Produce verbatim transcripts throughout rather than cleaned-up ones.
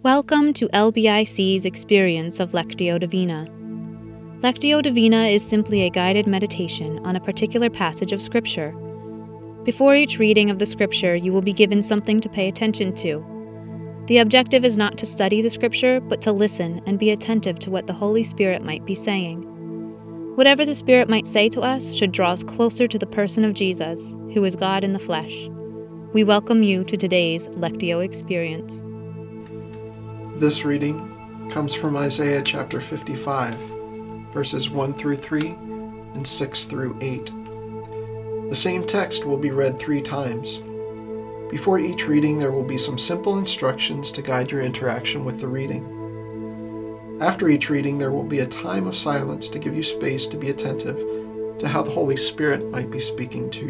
Welcome to L B I C's experience of Lectio Divina. Lectio Divina is simply a guided meditation on a particular passage of Scripture. Before each reading of the Scripture, you will be given something to pay attention to. The objective is not to study the Scripture, but to listen and be attentive to what the Holy Spirit might be saying. Whatever the Spirit might say to us should draw us closer to the person of Jesus, who is God in the flesh. We welcome you to today's Lectio experience. This reading comes from Isaiah chapter fifty-five, verses one through three and six through eight. The same text will be read three times. Before each reading, there will be some simple instructions to guide your interaction with the reading. After each reading, there will be a time of silence to give you space to be attentive to how the Holy Spirit might be speaking to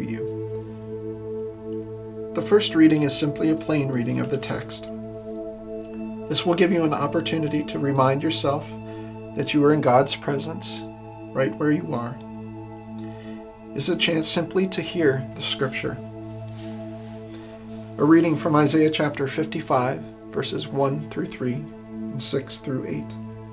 you. The first reading is simply a plain reading of the text. This will give you an opportunity to remind yourself that you are in God's presence, right where you are. It's a chance simply to hear the Scripture. A reading from Isaiah chapter fifty-five, verses one through three and six through eight.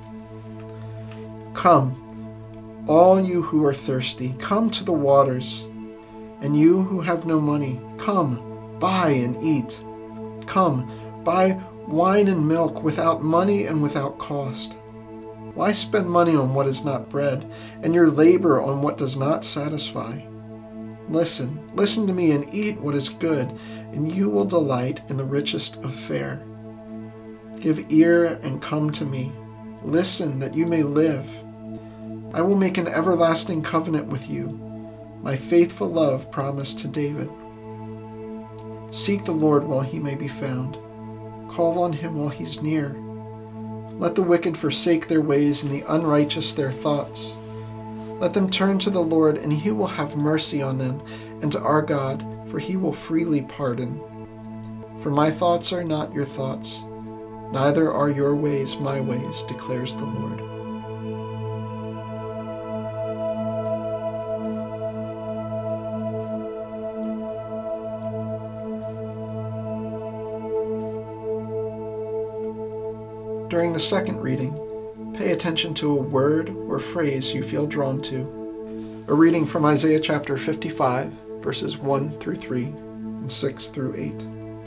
Come, all you who are thirsty, come to the waters, and you who have no money, come, buy and eat. Come, buy wine and milk without money and without cost. Why spend money on what is not bread, and your labor on what does not satisfy? Listen, listen to me and eat what is good, and you will delight in the richest of fare. Give ear and come to me. Listen that you may live. I will make an everlasting covenant with you, my faithful love promised to David. Seek the Lord while he may be found. Call on him while he's near. Let the wicked forsake their ways and the unrighteous their thoughts. Let them turn to the Lord, and he will have mercy on them, and to our God, for he will freely pardon. For my thoughts are not your thoughts, neither are your ways my ways, declares the Lord. During the second reading, pay attention to a word or phrase you feel drawn to. A reading from Isaiah chapter fifty-five, verses one through three and six through eight.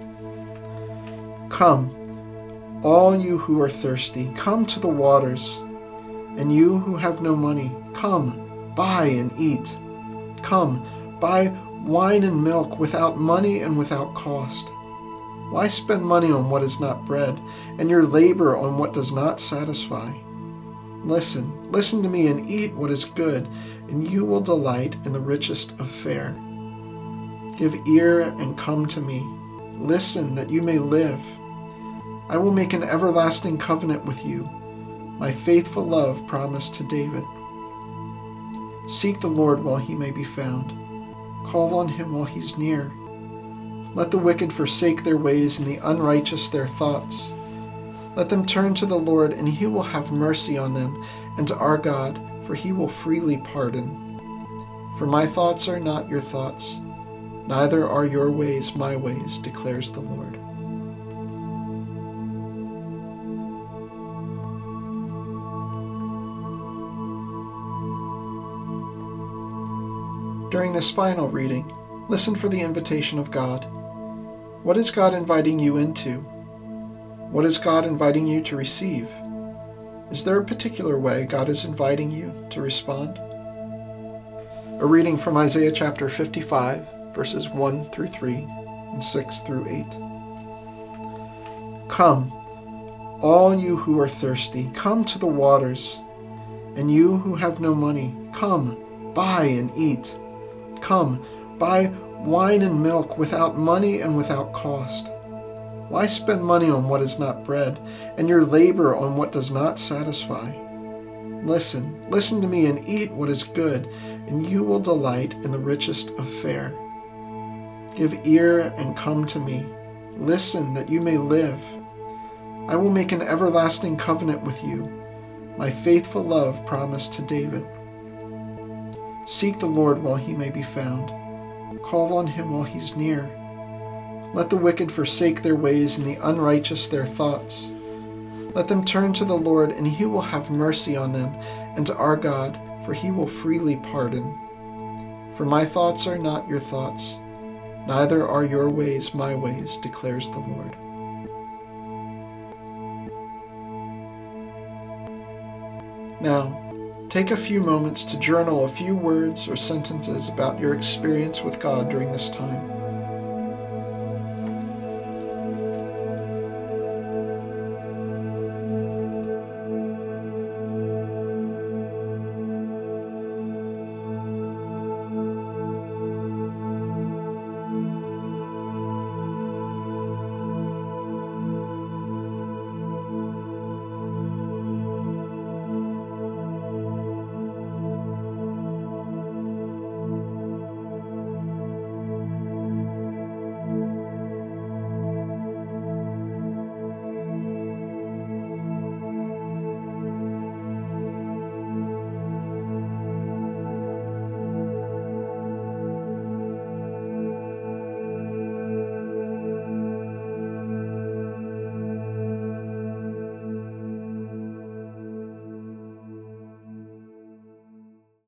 Come, all you who are thirsty, come to the waters, and you who have no money, come, buy and eat. Come, buy wine and milk without money and without cost. Why spend money on what is not bread, and your labor on what does not satisfy? Listen, listen to me and eat what is good, and you will delight in the richest of fare. Give ear and come to me. Listen that you may live. I will make an everlasting covenant with you, my faithful love promised to David. Seek the Lord while he may be found. Call on him while he's near. Let the wicked forsake their ways and the unrighteous their thoughts. Let them turn to the Lord, and he will have mercy on them, and to our God, for he will freely pardon. For my thoughts are not your thoughts, neither are your ways my ways, declares the Lord. During this final reading, listen for the invitation of God. What is God inviting you into? What is God inviting you to receive? Is there a particular way God is inviting you to respond? A reading from Isaiah chapter fifty-five, verses one through three and six through eight. Come, all you who are thirsty, come to the waters, and you who have no money, come, buy and eat. Come, buy wine and milk without money and without cost. Why spend money on what is not bread, and your labor on what does not satisfy? Listen, listen to me and eat what is good, and you will delight in the richest of fare. Give ear and come to me. Listen that you may live. I will make an everlasting covenant with you, my faithful love promised to David. Seek the Lord while he may be found. Call on him while he's near. Let the wicked forsake their ways and the unrighteous their thoughts. Let them turn to the Lord, and he will have mercy on them, and to our God, for he will freely pardon. For my thoughts are not your thoughts, neither are your ways my ways, declares the Lord. Now, take a few moments to journal a few words or sentences about your experience with God during this time.